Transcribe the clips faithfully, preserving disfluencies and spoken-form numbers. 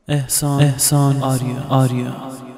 احسان احسان آریا آریا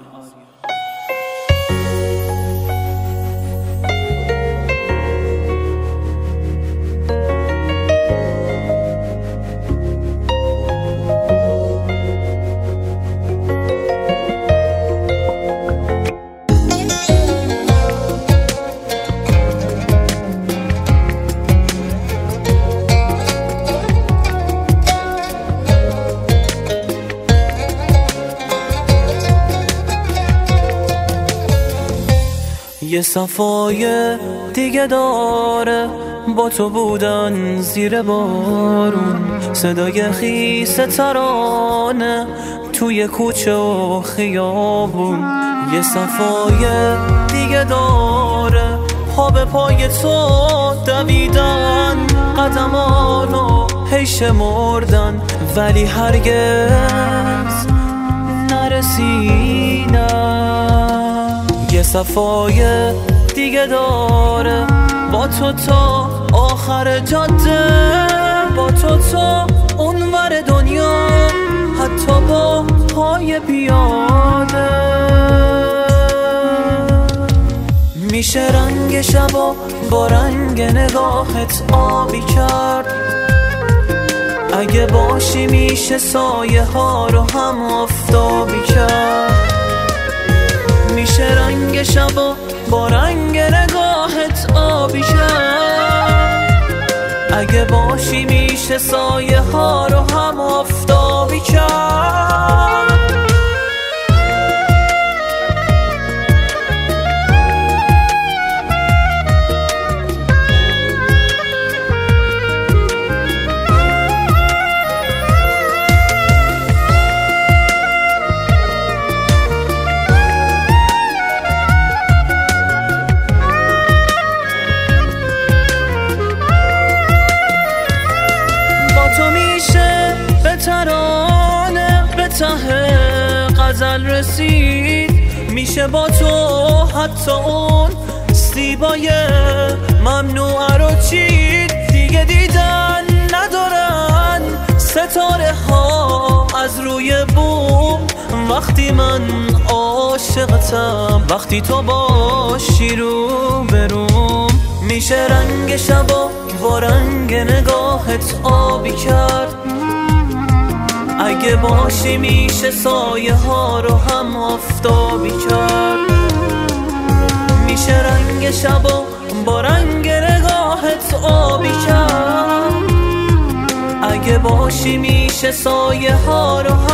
یه صفای دیگه داره با تو بودن زیر بارون، صدای خیس ترانه توی کوچه و خیابون. یه صفای دیگه داره پا به پای تو دویدن، قدمانو هیش مردن ولی هرگز نرسیدن. یه صفای دیگه داره با تو تا آخر جاده، با تو تا اونور دنیا، حتی با پای پیاده. میشه رنگ شبا با رنگ نگاهت آبی کرد، اگه باشی میشه سایه ها رو هم آفتابی کرد. میشه رنگ شبا با رنگ نگاهت آبی کرد، اگه باشی میشه سایه ها رو هم آفتابی کرد. ترانه به ته غزل رسید، میشه با تو حتی اون سیبای ممنوعه رو چید. دیگه دیدن ندارن ستاره ها از روی بوم، وقتی من عاشقتم، وقتی تو باشی رو بروم. میشه رنگ شبا با رنگ نگاهت آبی کرد، اگه باشی میشه سایه ها رو هم آفتابی کرد. میشه رنگ شبا با رنگ نگاهت آبی کرد، اگه باشی میشه سایه ها رو